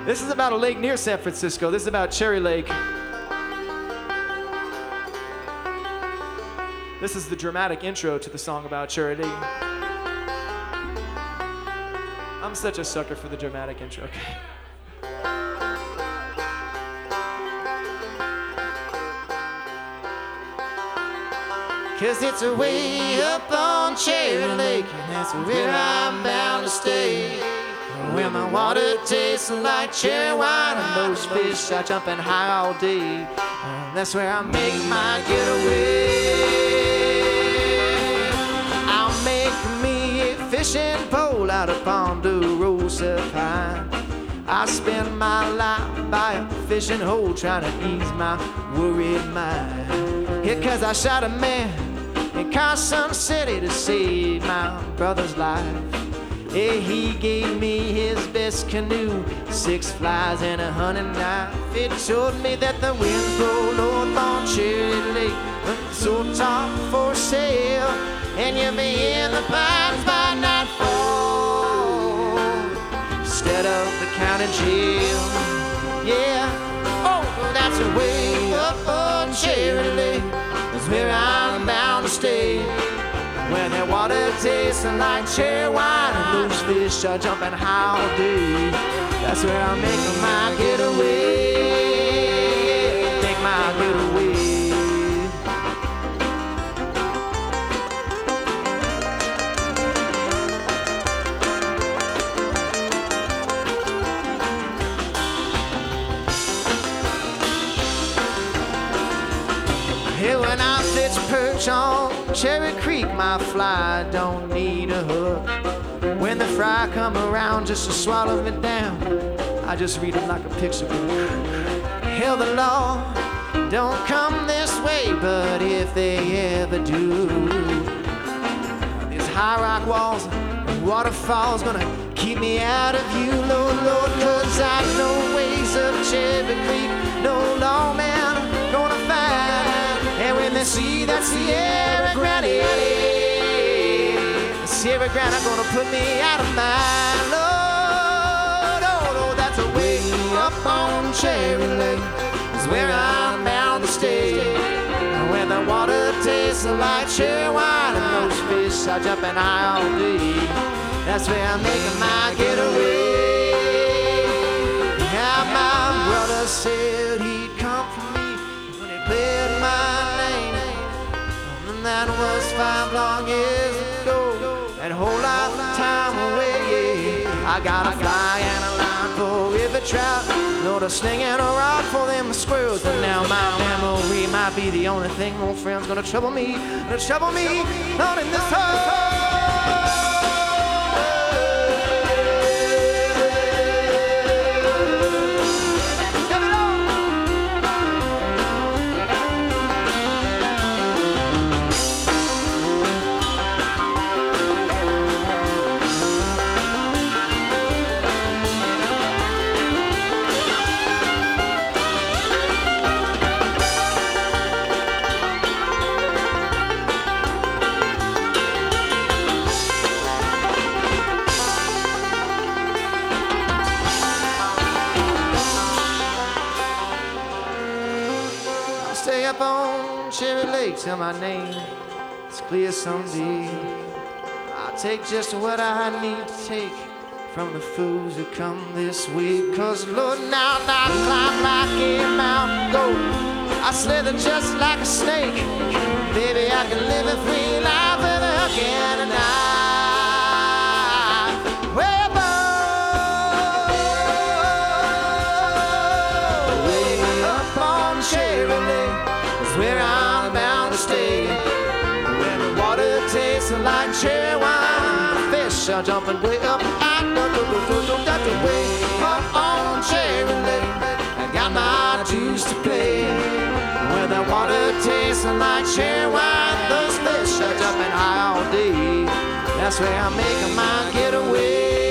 This is about a lake near San Francisco. This is about Cherry Lake. This is the dramatic intro to the song about Cherry Lake. I'm such a sucker for the dramatic intro. Okay. Cause it's way up on Cherry Lake, and that's where I'm bound to stay. When the water tastes like cherry wine, and those fish are jumping high all day, that's where I make my getaway. I'll make me a fishing pole out of Ponderosa Pine. I spend my life by a fishing hole trying to ease my worried mind. Yeah, cause I shot a man in Carson City to save my brother's life. Yeah, he gave me his best canoe, 6 flies and a hunting knife. It showed me that the winds blow north on Cherry Lake, so top for sale, and you'll be in the pines by nightfall instead of the county jail. Yeah, oh, that's way up on Cherry Lake, that's where I'm bound to stay. When that water tastes like cherry wine, and those fish are jumping high all day, that's where I'm making my getaway. Take my getaway. Hey, when I fish perch on Cherry Creek, my fly don't need a hook. When the fry come around just to swallow me down, I just read it like a picture book. Hell, the law don't come this way, but if they ever do, these high rock walls and waterfalls gonna keep me out of you, Lord, Lord, cause I know ways of Cherry Creek, no lawman gonna find. And when they see that Sierra Grande, Sierra Grande gonna put me out of mind. Lord, oh, Lord, that's a way up on Cherry Lake, is where I'm bound to stay. When the water tastes like cherry wine, and those fish are jumping high all day, that's where I'm making my getaway. Yeah, my brother said he'd come for me when he played my name, and that was 5 long years ago, and a whole lot of time away. Yeah. I got a fly and a line for river trout, load a sling and a rod for them squirrels, and now my memory might be the only thing old friend's gonna trouble me, not in this hole. Stay up on Cherry Lake till my name is clear someday. I'll take just what I need to take from the fools who come this way. Cause Lord, now I climb like a mountain goat, I slither just like a snake. Baby, I can live a free life with a hook and a knife. Way up on Cherry Lake, where I'm bound to stay. When the water tastes like cherry wine, fish are jumping way up. I got to way up on Cherry Lake, I got my dues to pay. When the water tastes like cherry wine, those fish are jumping high all day, that's where I'm making my getaway.